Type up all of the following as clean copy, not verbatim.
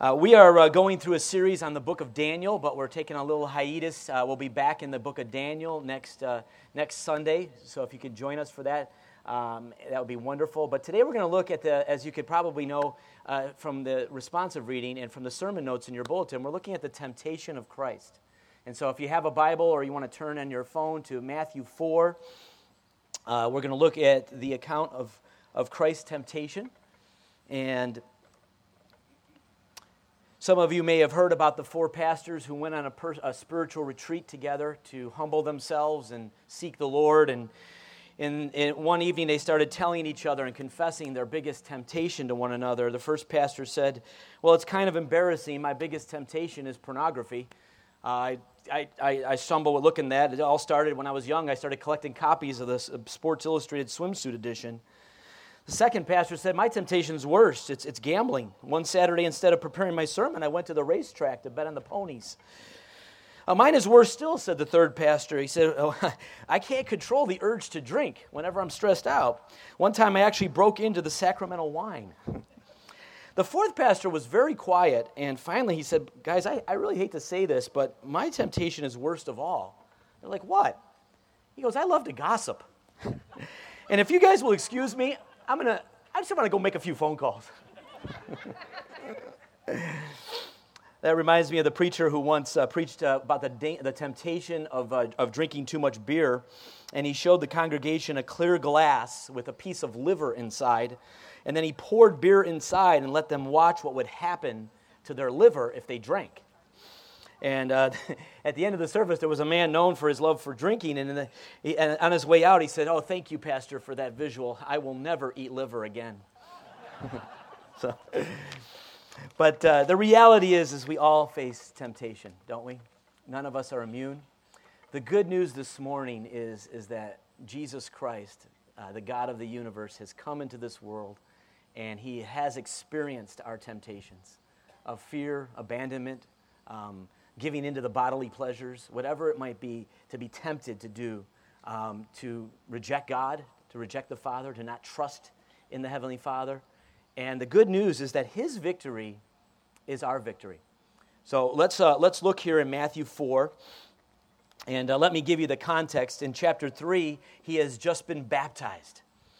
We are going through a series on the book of Daniel, but we're taking a little hiatus. We'll be back in the book of Daniel next Sunday, so if you could join us for that, that would be wonderful. But today we're going to look at as you could probably know from the responsive reading and from the sermon notes in your bulletin, we're looking at the temptation of Christ. And so if you have a Bible or you want to turn on your phone to Matthew 4, we're going to look at the account of Christ's temptation. And some of you may have heard about the four pastors who went on a spiritual retreat together to humble themselves and seek the Lord. And in one evening, they started telling each other and confessing their biggest temptation to one another. The first pastor said, "Well, it's kind of embarrassing. My biggest temptation is pornography. I stumble with looking at that. It all started when I was young. I started collecting copies of the Sports Illustrated swimsuit edition." The second pastor said, "My temptation's worse. It's gambling. One Saturday, instead of preparing my sermon, I went to the racetrack to bet on the ponies." "Mine is worse still," said the third pastor. He said, "I can't control the urge to drink whenever I'm stressed out. One time I actually broke into the sacramental wine." The fourth pastor was very quiet, and finally he said, "Guys, I really hate to say this, but my temptation is worst of all." They're like, "What?" He goes, "I love to gossip. And if you guys will excuse me, I just want to go make a few phone calls." That reminds me of the preacher who once preached about the temptation of drinking too much beer, and he showed the congregation a clear glass with a piece of liver inside, and then he poured beer inside and let them watch what would happen to their liver if they drank. And at the end of the service, there was a man known for his love for drinking, and on his way out, he said, "Oh, thank you, Pastor, for that visual. I will never eat liver again." But the reality is we all face temptation, don't we? None of us are immune. The good news this morning is that Jesus Christ, the God of the universe, has come into this world, and he has experienced our temptations of fear, abandonment, giving into the bodily pleasures, whatever it might be, to be tempted to do, to reject God, to reject the Father, to not trust in the Heavenly Father. And the good news is that his victory is our victory. So let's look here in Matthew 4, and let me give you the context. In chapter 3, he has just been baptized.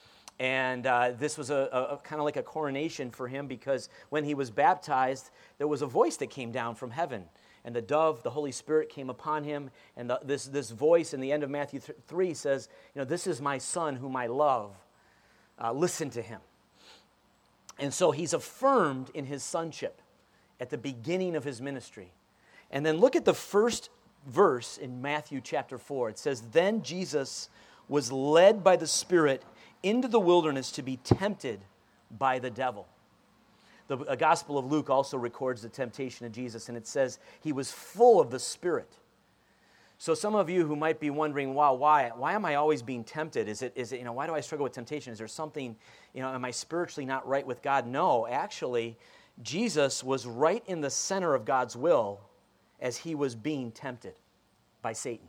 And this was a kind of like a coronation for him, because when he was baptized, there was a voice that came down from heaven. And the dove, the Holy Spirit, came upon him. And this voice in the end of Matthew 3 says, "This is my Son whom I love. Listen to him." And so he's affirmed in his sonship at the beginning of his ministry. And then look at the first verse in Matthew chapter 4. It says, "Then Jesus was led by the Spirit into the wilderness to be tempted by the devil." The Gospel of Luke also records the temptation of Jesus, and it says he was full of the Spirit. So some of you who might be wondering, wow, why am I always being tempted? Is it why do I struggle with temptation? Is there something, am I spiritually not right with God? No, actually, Jesus was right in the center of God's will as he was being tempted by Satan.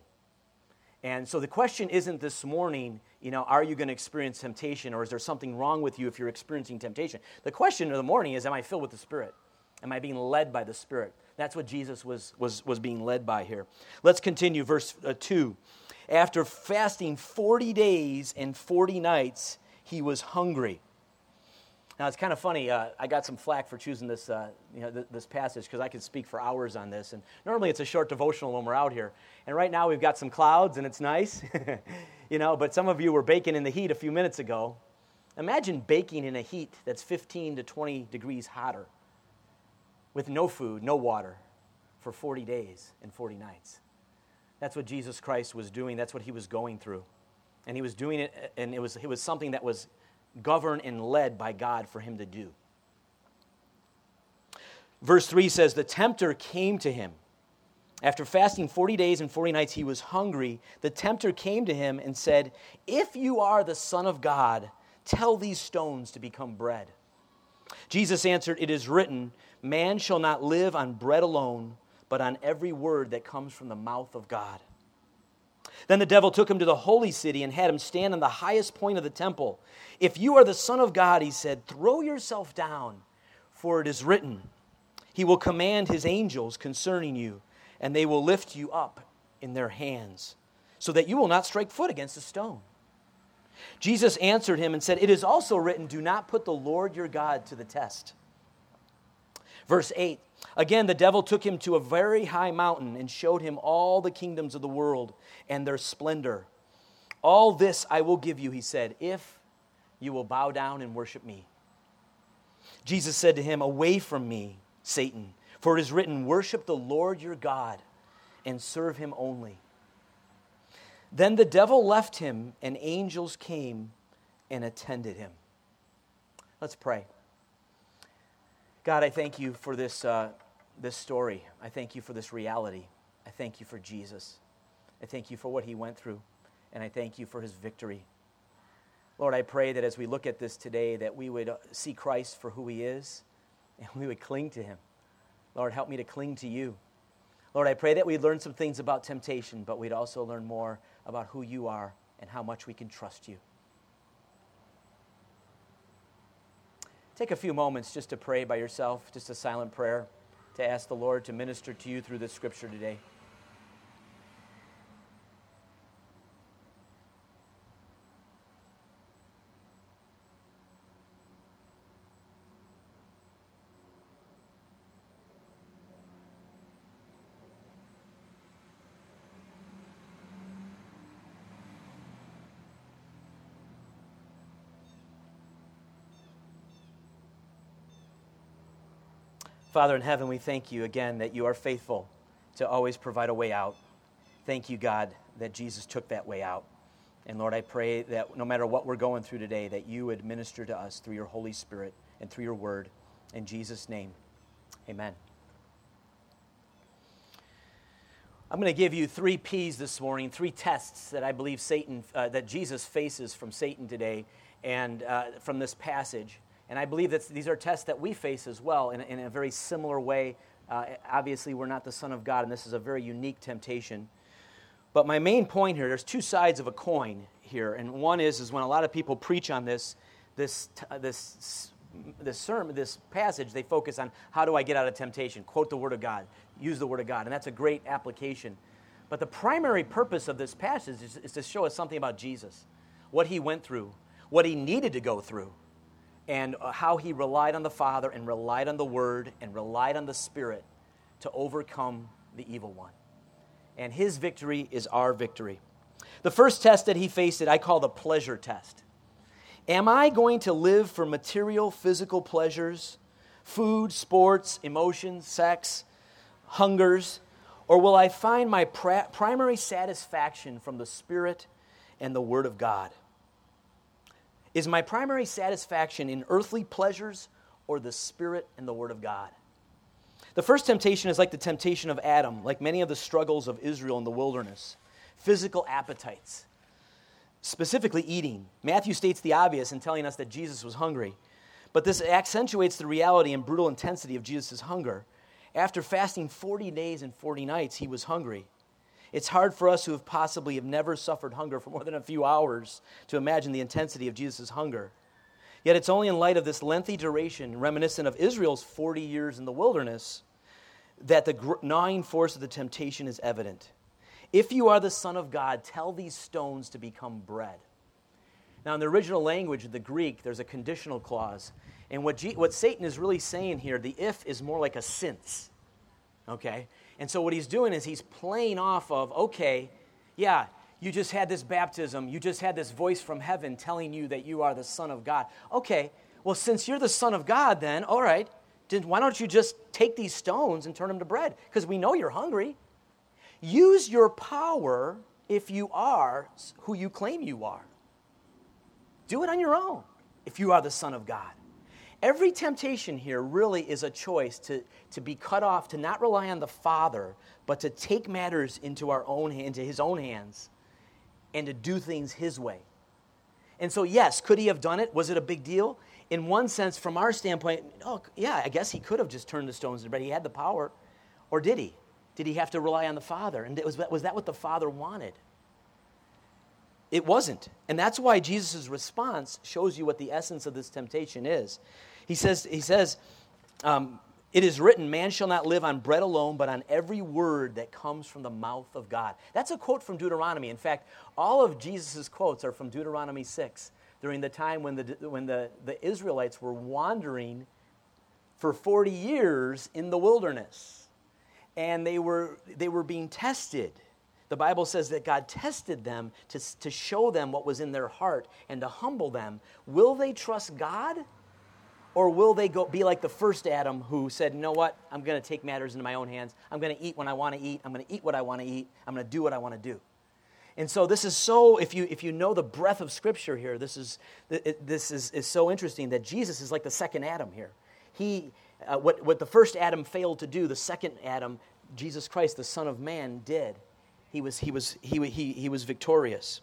And so the question isn't this morning, are you going to experience temptation, or is there something wrong with you if you're experiencing temptation? The question of the morning is, am I filled with the Spirit? Am I being led by the Spirit? That's what Jesus was being led by here. Let's continue, verse 2. "After fasting 40 days and 40 nights, he was hungry." Now, it's kind of funny. I got some flack for choosing this this passage, because I could speak for hours on this. And normally it's a short devotional when we're out here. And right now we've got some clouds, and it's nice. But some of you were baking in the heat a few minutes ago. Imagine baking in a heat that's 15 to 20 degrees hotter with no food, no water, for 40 days and 40 nights. That's what Jesus Christ was doing. That's what he was going through. And he was doing it, and it was something that was governed and led by God for him to do. Verse 3 says, "The tempter came to him. After fasting 40 days and 40 nights, he was hungry. The tempter came to him and said, 'If you are the Son of God, tell these stones to become bread.' Jesus answered, 'It is written, man shall not live on bread alone, but on every word that comes from the mouth of God.' Then the devil took him to the holy city and had him stand on the highest point of the temple. 'If you are the Son of God,' he said, 'throw yourself down, for it is written, He will command his angels concerning you, and they will lift you up in their hands, so that you will not strike foot against a stone." Jesus answered him and said, "It is also written, 'Do not put the Lord your God to the test.'" Verse 8, "Again the devil took him to a very high mountain and showed him all the kingdoms of the world and their splendor. 'All this I will give you,' he said, 'if you will bow down and worship me.' Jesus said to him, 'Away from me, Satan, for it is written, worship the Lord your God and serve him only.' Then the devil left him, and angels came and attended him." Let's pray. God, I thank you for this story. I thank you for this reality. I thank you for Jesus. I thank you for what he went through, and I thank you for his victory. Lord, I pray that as we look at this today, that we would see Christ for who he is, and we would cling to him. Lord, help me to cling to you. Lord, I pray that we'd learn some things about temptation, but we'd also learn more about who you are and how much we can trust you. Take a few moments just to pray by yourself, just a silent prayer, to ask the Lord to minister to you through this scripture today. Father in heaven, we thank you again that you are faithful to always provide a way out. Thank you, God, that Jesus took that way out. And Lord, I pray that no matter what we're going through today, that you would minister to us through your Holy Spirit and through your word. In Jesus' name, amen. I'm going to give you 3 P's this morning, 3 tests that I believe that Jesus faces from Satan today and from this passage. And I believe that these are tests that we face as well in a very similar way. Obviously, we're not the Son of God, and this is a very unique temptation. But my main point here, there's 2 sides of a coin here. And one is when a lot of people preach on this sermon, this passage, they focus on how do I get out of temptation? Quote the Word of God, use the Word of God, and that's a great application. But the primary purpose of this passage is to show us something about Jesus, what he went through, what he needed to go through, and how he relied on the Father and relied on the Word and relied on the Spirit to overcome the evil one. And his victory is our victory. The first test that he faced I call the pleasure test. Am I going to live for material, physical pleasures, food, sports, emotions, sex, hungers, or will I find my primary satisfaction from the Spirit and the Word of God? Is my primary satisfaction in earthly pleasures or the Spirit and the Word of God? The first temptation is like the temptation of Adam, like many of the struggles of Israel in the wilderness. Physical appetites, specifically eating. Matthew states the obvious in telling us that Jesus was hungry, but this accentuates the reality and brutal intensity of Jesus' hunger. After fasting 40 days and 40 nights, he was hungry. It's hard for us who have never suffered hunger for more than a few hours to imagine the intensity of Jesus' hunger. Yet it's only in light of this lengthy duration, reminiscent of Israel's 40 years in the wilderness, that the gnawing force of the temptation is evident. If you are the Son of God, tell these stones to become bread. Now, in the original language of the Greek, there's a conditional clause. And what Satan is really saying here, the if is more like a since. Okay? And so what he's doing is he's playing off of, okay, yeah, you just had this baptism. You just had this voice from heaven telling you that you are the Son of God. Okay, well, since you're the Son of God then, all right, why don't you just take these stones and turn them to bread? Because we know you're hungry. Use your power if you are who you claim you are. Do it on your own if you are the Son of God. Every temptation here really is a choice to be cut off, to not rely on the Father, but to take matters into his own hands and to do things his way. And so, yes, could he have done it? Was it a big deal? In one sense, from our standpoint, oh, yeah, I guess he could have just turned the stones into bread. He had the power. Or did he? Did he have to rely on the Father? And was that what the Father wanted? It wasn't. And that's why Jesus' response shows you what the essence of this temptation is. He says, It is written, man shall not live on bread alone, but on every word that comes from the mouth of God. That's a quote from Deuteronomy. In fact, all of Jesus' quotes are from Deuteronomy 6, during the time when the Israelites were wandering for 40 years in the wilderness. And they were being tested. The Bible says that God tested them to show them what was in their heart and to humble them. Will they trust God? Or will they be like the first Adam who said, you know what, I'm going to take matters into my own hands. I'm going to eat when I want to eat. I'm going to eat what I want to eat. I'm going to do what I want to do. And so this is so, if you know the breadth of Scripture here, this is so interesting that Jesus is like the second Adam here. What the first Adam failed to do, the second Adam, Jesus Christ, the Son of Man, did. He was victorious.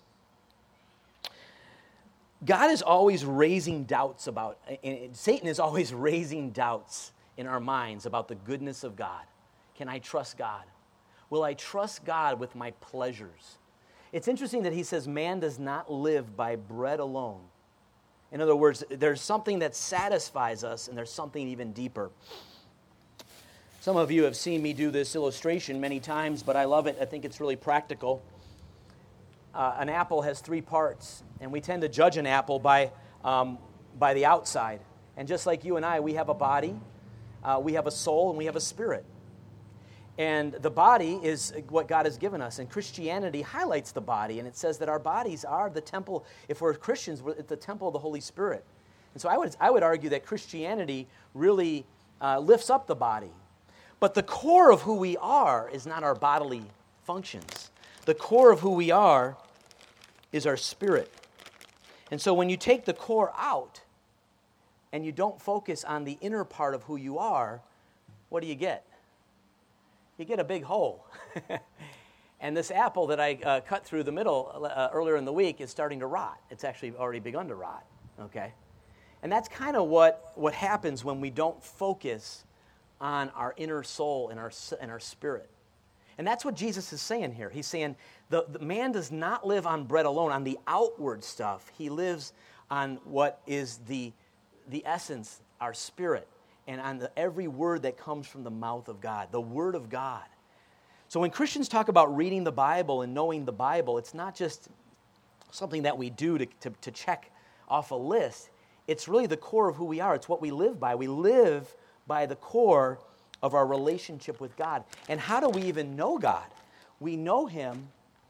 God is always raising doubts Satan is always raising doubts in our minds about the goodness of God. Can I trust God? Will I trust God with my pleasures? It's interesting that he says man does not live by bread alone. In other words, there's something that satisfies us, and there's something even deeper. Some of you have seen me do this illustration many times, but I love it. I think it's really practical. An apple has 3 parts, and we tend to judge an apple by the outside. And just like you and I, we have a body, we have a soul, and we have a spirit. And the body is what God has given us. And Christianity highlights the body, and it says that our bodies are the temple. If we're Christians, we're at the temple of the Holy Spirit. And so I would argue that Christianity really lifts up the body. But the core of who we are is not our bodily functions. The core of who we are is our spirit. And so when you take the core out and you don't focus on the inner part of who you are, what do you get? You get a big hole. And this apple that I cut through the middle earlier in the week is starting to rot. It's actually already begun to rot, okay? And that's kind of what happens when we don't focus on our inner soul and our spirit. And that's what Jesus is saying here. He's saying the man does not live on bread alone, on the outward stuff. He lives on what is the essence, our spirit, and on every word that comes from the mouth of God, the Word of God. So when Christians talk about reading the Bible and knowing the Bible, it's not just something that we do to check off a list. It's really the core of who we are. It's what we live by. We live by the core of our relationship with God. And how do we even know God? We know Him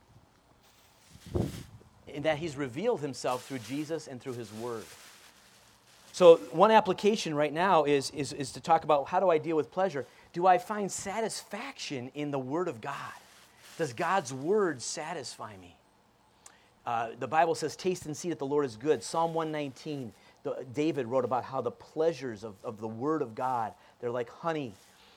in that He's revealed Himself through Jesus and through His Word. So one application right now is to talk about, how do I deal with pleasure? Do I find satisfaction in the Word of God? Does God's Word satisfy me? The Bible says, taste and see that the Lord is good. Psalm 119, David wrote about how the pleasures of the Word of God, they're like honey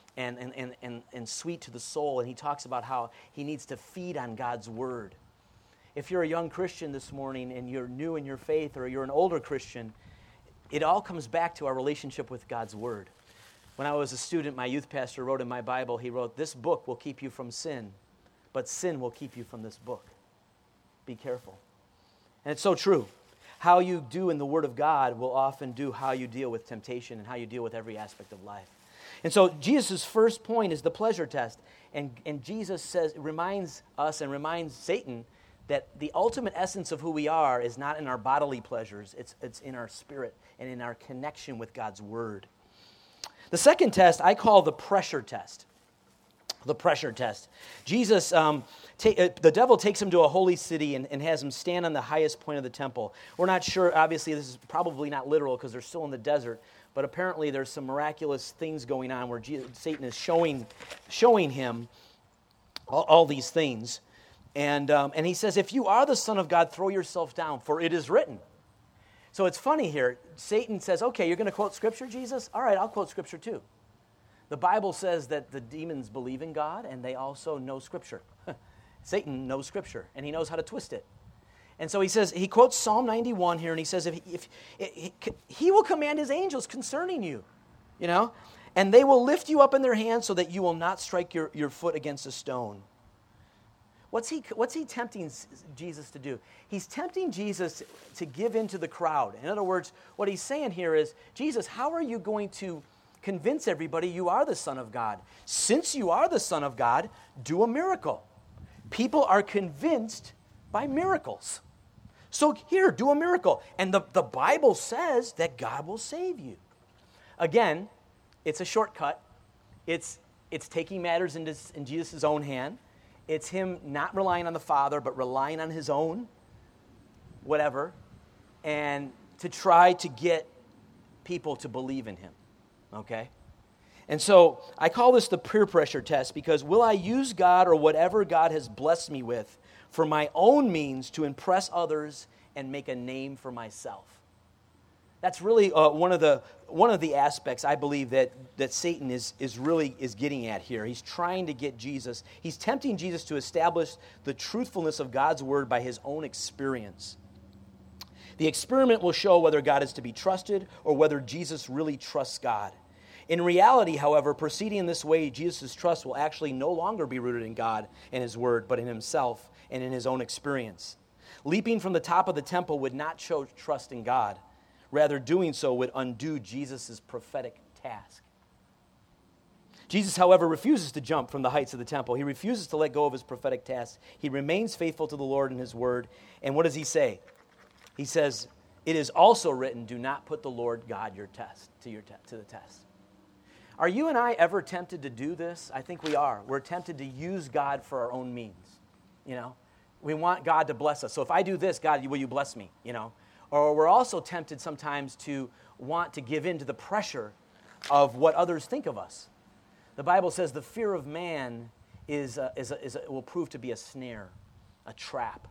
and sweet to the soul. And he talks about how he needs to feed on God's Word. If you're a young Christian this morning and you're new in your faith, or you're an older Christian, it all comes back to our relationship with God's Word. When I was a student, my youth pastor wrote in my Bible, he wrote, this book will keep you from sin, but sin will keep you from this book. Be careful. And it's so true. How you do in the Word of God will often do how you deal with temptation and how you deal with every aspect of life. And so Jesus' first point is the pleasure test. And Jesus reminds us and reminds Satan that the ultimate essence of who we are is not in our bodily pleasures. It's in our spirit and in our connection with God's Word. The second test I call the pressure test. The pressure test. Jesus, the devil takes him to a holy city and has him stand on the highest point of the temple. We're not sure, obviously this is probably not literal because they're still in the desert, but apparently there's some miraculous things going on where Satan is showing him all these things. And he says, if you are the Son of God, throw yourself down, for it is written. So it's funny here. Satan says, okay, you're going to quote Scripture, Jesus? All right, I'll quote Scripture too. The Bible says that the demons believe in God, and they also know Scripture. Satan knows Scripture, and he knows how to twist it. And so he quotes Psalm 91 here, and he says, if he will command his angels concerning you, and they will lift you up in their hands so that you will not strike your foot against a stone. What's he tempting Jesus to do? He's tempting Jesus to give in to the crowd. In other words, what he's saying here is, Jesus, how are you going to convince everybody you are the Son of God. Since you are the Son of God, do a miracle. People are convinced by miracles. So here, do a miracle. And the Bible says that God will save you. Again, it's a shortcut. It's taking matters in Jesus' own hand. It's him not relying on the Father, but relying on his own whatever, and to try to get people to believe in him, okay? And so I call this the peer pressure test, because will I use God or whatever God has blessed me with for my own means to impress others and make a name for myself? That's really one of the aspects I believe that Satan is getting at here. He's trying to get Jesus. He's tempting Jesus to establish the truthfulness of God's word by his own experience. The experiment will show whether God is to be trusted or whether Jesus really trusts God. In reality, however, proceeding in this way, Jesus' trust will actually no longer be rooted in God and his word, but in himself and in his own experience. Leaping from the top of the temple would not show trust in God. Rather, doing so would undo Jesus' prophetic task. Jesus, however, refuses to jump from the heights of the temple. He refuses to let go of his prophetic task. He remains faithful to the Lord and his word. And what does he say? He says, it is also written, do not put the Lord God to the test. Are you and I ever tempted to do this? I think we are. We're tempted to use God for our own means. You know, we want God to bless us. So if I do this, God, will you bless me? You know, or we're also tempted sometimes to want to give in to the pressure of what others think of us. The Bible says the fear of man will prove to be a snare, a trap.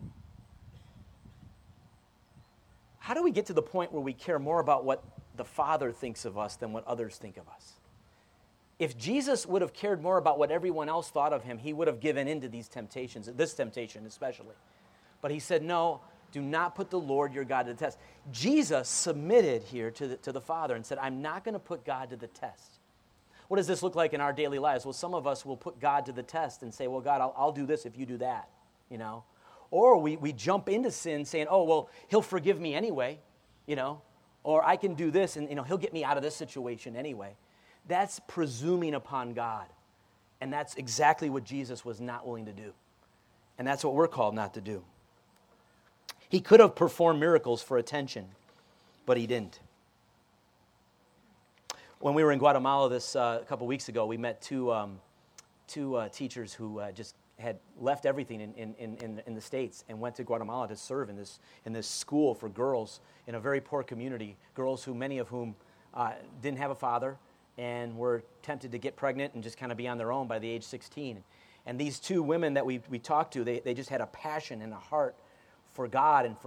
How do we get to the point where we care more about what the Father thinks of us than what others think of us? If Jesus would have cared more about what everyone else thought of him, he would have given in to these temptations, this temptation especially. But he said, no, do not put the Lord your God to the test. Jesus submitted here to the Father and said, I'm not going to put God to the test. What does this look like in our daily lives? Well, some of us will put God to the test and say, well, God, I'll do this if you do that, you know. Or we jump into sin saying, oh, well, he'll forgive me anyway, you know. Or I can do this and, you know, he'll get me out of this situation anyway. That's presuming upon God. And that's exactly what Jesus was not willing to do. And that's what we're called not to do. He could have performed miracles for attention, but he didn't. When we were in Guatemala a couple weeks ago, we met two teachers who just had left everything in the States and went to Guatemala to serve in this school for girls in a very poor community, girls many of whom didn't have a father and were tempted to get pregnant and just kind of be on their own by the age 16. And these two women that we talked to, they just had a passion and a heart for God and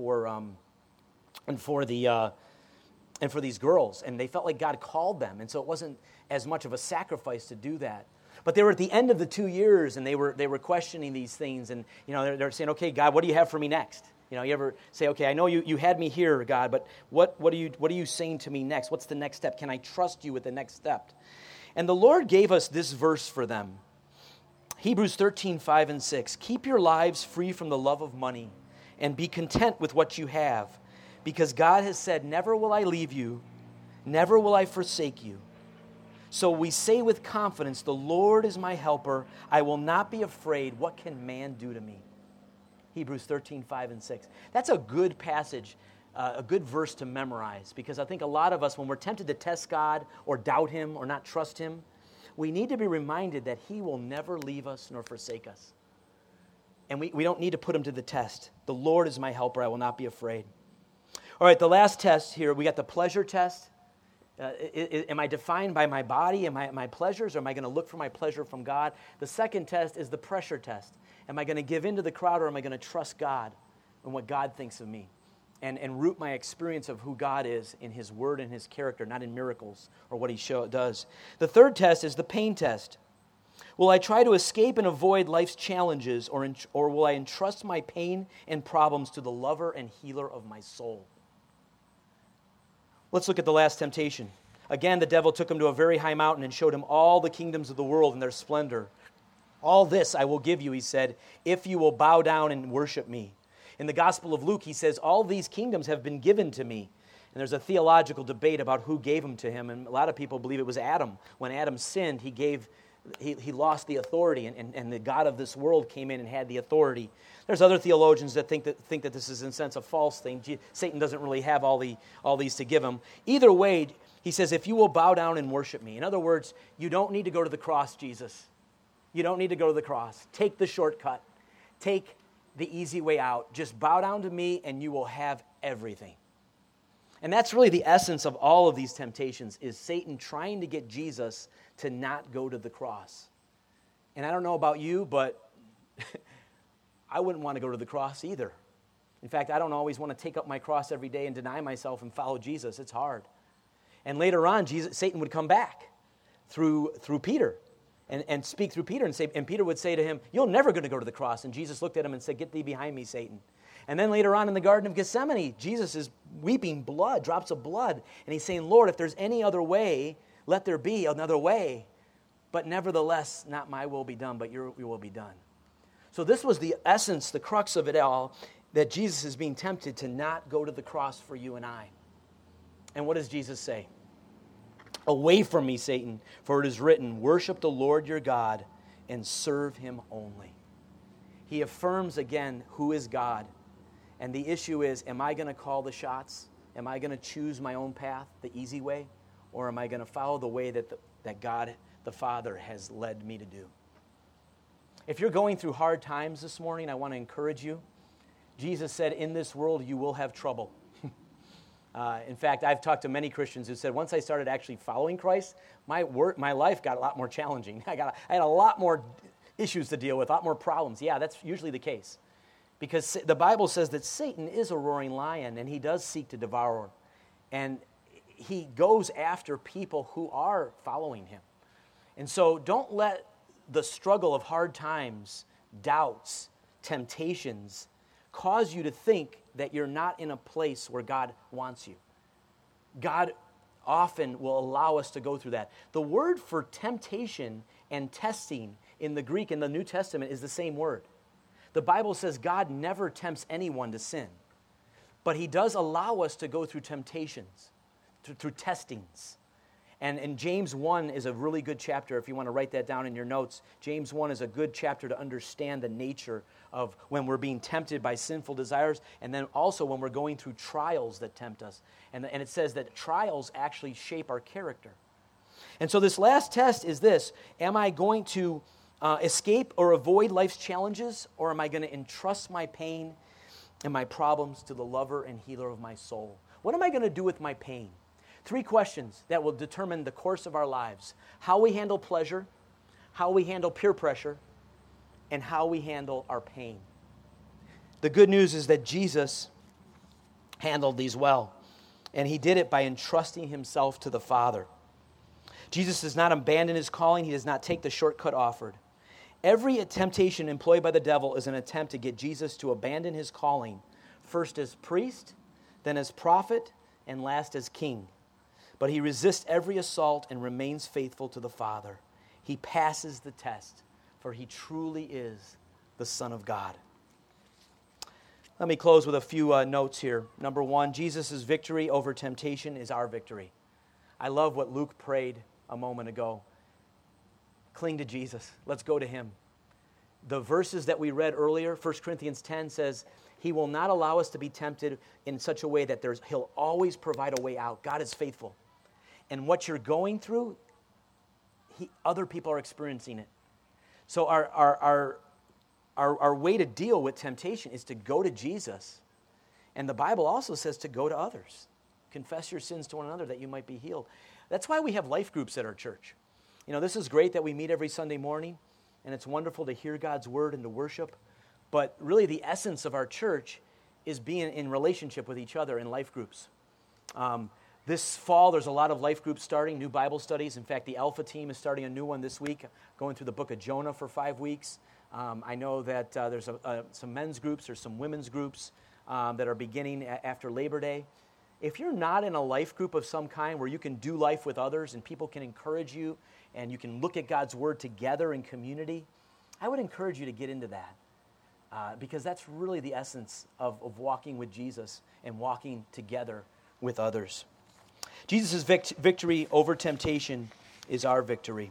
for these girls, and they felt like God called them, and so it wasn't as much of a sacrifice to do that. But they were at the end of the 2 years, and they were questioning these things, and you know they're saying, okay, God, what do you have for me next? You know, you ever say, okay, I know you had me here, God, but what are you saying to me next? What's the next step? Can I trust you with the next step? And the Lord gave us this verse for them. Hebrews 13:5-6. Keep your lives free from the love of money, and be content with what you have, because God has said, never will I leave you, never will I forsake you. So we say with confidence, the Lord is my helper. I will not be afraid. What can man do to me? Hebrews 13:5-6. That's a good passage, a good verse to memorize, because I think a lot of us, when we're tempted to test God or doubt him or not trust him, we need to be reminded that he will never leave us nor forsake us. And we don't need to put him to the test. The Lord is my helper. I will not be afraid. All right, the last test here, we got the pleasure test. Am I defined by my body, my pleasures, or am I going to look for my pleasure from God? The second test is the pressure test. Am I going to give in to the crowd, or am I going to trust God and what God thinks of me? And root my experience of who God is in his word and his character, not in miracles or what he does. The third test is the pain test. Will I try to escape and avoid life's challenges, or will I entrust my pain and problems to the lover and healer of my soul? Let's look at the last temptation. Again, the devil took him to a very high mountain and showed him all the kingdoms of the world and their splendor. All this I will give you, he said, if you will bow down and worship me. In the Gospel of Luke, he says, all these kingdoms have been given to me. And there's a theological debate about who gave them to him, and a lot of people believe it was Adam. When Adam sinned, he lost the authority, and the God of this world came in and had the authority. There's other theologians that think that this is in a sense a false thing. Satan doesn't really have all these to give him. Either way, he says, if you will bow down and worship me. In other words, you don't need to go to the cross, Jesus. You don't need to go to the cross. Take the shortcut. Take the easy way out. Just bow down to me and you will have everything. And that's really the essence of all of these temptations, is Satan trying to get Jesus to not go to the cross. And I don't know about you, but I wouldn't want to go to the cross either. In fact, I don't always want to take up my cross every day and deny myself and follow Jesus. It's hard. And later on, Satan would come back through Peter and speak through Peter and Peter would say to him, "You're never going to go to the cross." And Jesus looked at him and said, "Get thee behind me, Satan." And then later on in the Garden of Gethsemane, Jesus is weeping blood, drops of blood, and he's saying, "Lord, if there's any other way, let there be another way. But nevertheless, not my will be done, but your will be done." So this was the essence, the crux of it all, that Jesus is being tempted to not go to the cross for you and I. And what does Jesus say? "Away from me, Satan, for it is written, worship the Lord your God and serve him only." He affirms again who is God. And the issue is, am I going to call the shots? Am I going to choose my own path, the easy way? Or am I going to follow the way that God, the Father, has led me to do? If you're going through hard times this morning, I want to encourage you. Jesus said, in this world you will have trouble. In fact, I've talked to many Christians who said, once I started actually following Christ, my life got a lot more challenging. I had a lot more issues to deal with, a lot more problems. Yeah, that's usually the case. Because the Bible says that Satan is a roaring lion, and he does seek to devour. And he goes after people who are following him. And so don't let the struggle of hard times, doubts, temptations, cause you to think that you're not in a place where God wants you. God often will allow us to go through that. The word for temptation and testing in the Greek in the New Testament is the same word. The Bible says God never tempts anyone to sin, but he does allow us to go through temptations, through testings. And James 1 is a really good chapter, if you want to write that down in your notes. James 1 is a good chapter to understand the nature of when we're being tempted by sinful desires, and then also when we're going through trials that tempt us. And it says that trials actually shape our character. And so this last test is this: am I going to escape or avoid life's challenges, or am I going to entrust my pain and my problems to the lover and healer of my soul? What am I going to do with my pain? 3 questions that will determine the course of our lives: how we handle pleasure, how we handle peer pressure, and how we handle our pain. The good news is that Jesus handled these well, and he did it by entrusting himself to the Father. Jesus does not abandon his calling. He does not take the shortcut offered. Every temptation employed by the devil is an attempt to get Jesus to abandon his calling, first as priest, then as prophet, and last as king. But he resists every assault and remains faithful to the Father. He passes the test, for he truly is the Son of God. Let me close with a few notes here. Number 1, Jesus' victory over temptation is our victory. I love what Luke prayed a moment ago. Cling to Jesus. Let's go to him. The verses that we read earlier, 1 Corinthians 10 says, he will not allow us to be tempted in such a way that he'll always provide a way out. God is faithful. And what you're going through, other people are experiencing it. So our way to deal with temptation is to go to Jesus. And the Bible also says to go to others. Confess your sins to one another that you might be healed. That's why we have life groups at our church. You know, this is great that we meet every Sunday morning, and it's wonderful to hear God's word and to worship. But really the essence of our church is being in relationship with each other in life groups. This fall, there's a lot of life groups starting, new Bible studies. In fact, the Alpha team is starting a new one this week, going through the book of Jonah for 5 weeks. I know that there's some men's groups, there's some women's groups that are beginning after Labor Day. If you're not in a life group of some kind where you can do life with others and people can encourage you and you can look at God's word together in community, I would encourage you to get into that because that's really the essence of walking with Jesus and walking together with others. Jesus' victory over temptation is our victory.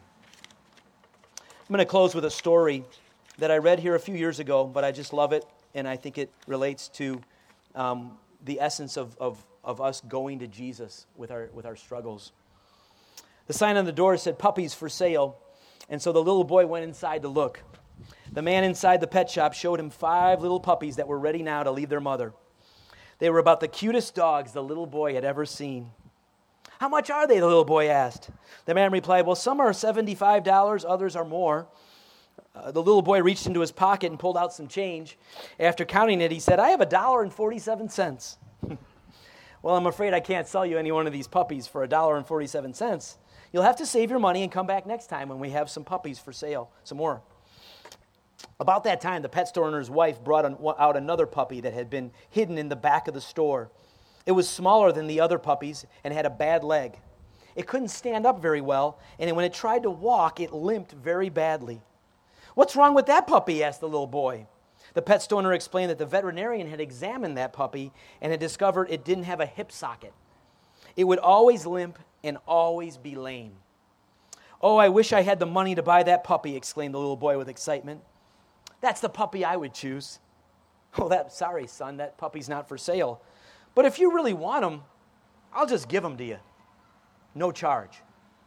I'm going to close with a story that I read here a few years ago, but I just love it, and I think it relates to the essence of us going to Jesus with our struggles. The sign on the door said, "Puppies for sale," and so the little boy went inside to look. The man inside the pet shop showed him 5 little puppies that were ready now to leave their mother. They were about the cutest dogs the little boy had ever seen. "How much are they?" the little boy asked. The man replied, "Well, some are $75, others are more." The little boy reached into his pocket and pulled out some change. After counting it, he said, "I have $1.47. "Well, I'm afraid I can't sell you any one of these puppies for $1.47. You'll have to save your money and come back next time when we have some puppies for sale, some more." About that time, the pet store owner's wife brought out another puppy that had been hidden in the back of the store. It was smaller than the other puppies and had a bad leg. It couldn't stand up very well, and when it tried to walk, it limped very badly. "What's wrong with that puppy?" asked the little boy. The pet store owner explained that the veterinarian had examined that puppy and had discovered it didn't have a hip socket. It would always limp and always be lame. "Oh, I wish I had the money to buy that puppy," exclaimed the little boy with excitement. "That's the puppy I would choose." "Oh, sorry, son, that puppy's not for sale. But if you really want him, I'll just give him to you. No charge."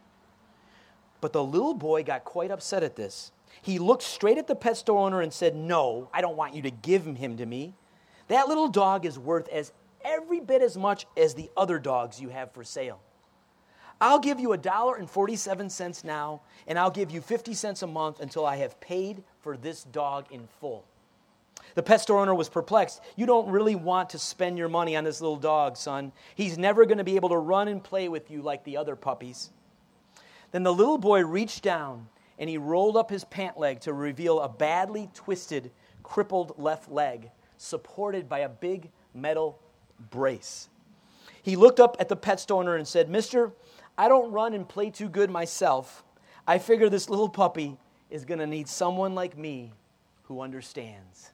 But the little boy got quite upset at this. He looked straight at the pet store owner and said, "No, I don't want you to give him to me. That little dog is worth every bit as much as the other dogs you have for sale. I'll give you $1.47 now, and I'll give you 50 cents a month until I have paid for this dog in full." The pet store owner was perplexed. "You don't really want to spend your money on this little dog, son. He's never going to be able to run and play with you like the other puppies." Then the little boy reached down and he rolled up his pant leg to reveal a badly twisted, crippled left leg supported by a big metal brace. He looked up at the pet store owner and said, "Mister, I don't run and play too good myself. I figure this little puppy is going to need someone like me who understands."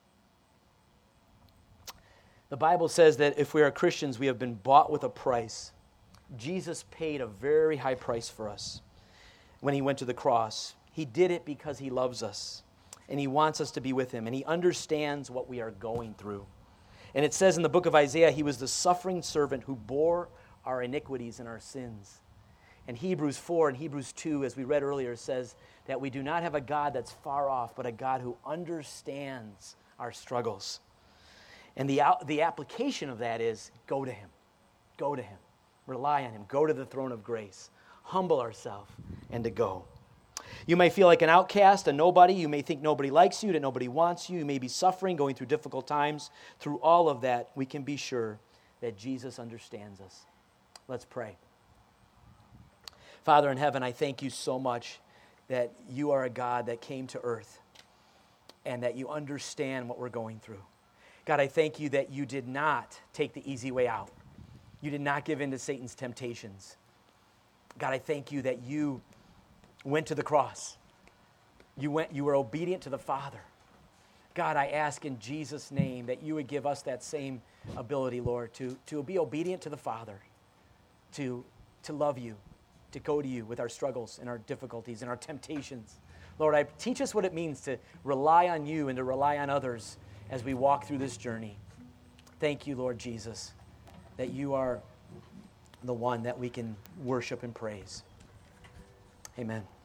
The Bible says that if we are Christians, we have been bought with a price. Jesus paid a very high price for us when he went to the cross. He did it because he loves us, and he wants us to be with him, and he understands what we are going through. And it says in the book of Isaiah, he was the suffering servant who bore our iniquities and our sins. And Hebrews 4 and Hebrews 2, as we read earlier, says that we do not have a God that's far off, but a God who understands our struggles. And the application of that is go to him. Go to him. Rely on him. Go to the throne of grace. Humble ourselves and to go. You may feel like an outcast, a nobody. You may think nobody likes you, that nobody wants you. You may be suffering, going through difficult times. Through all of that, we can be sure that Jesus understands us. Let's pray. Father in heaven, I thank you so much that you are a God that came to earth and that you understand what we're going through. God, I thank you that you did not take the easy way out. You did not give in to Satan's temptations. God, I thank you that you went to the cross. You were obedient to the Father. God, I ask in Jesus' name that you would give us that same ability, Lord, to be obedient to the Father, to love you, to go to you with our struggles and our difficulties and our temptations. Lord, teach us what it means to rely on you and to rely on others as we walk through this journey. Thank you, Lord Jesus, that you are the one that we can worship and praise. Amen.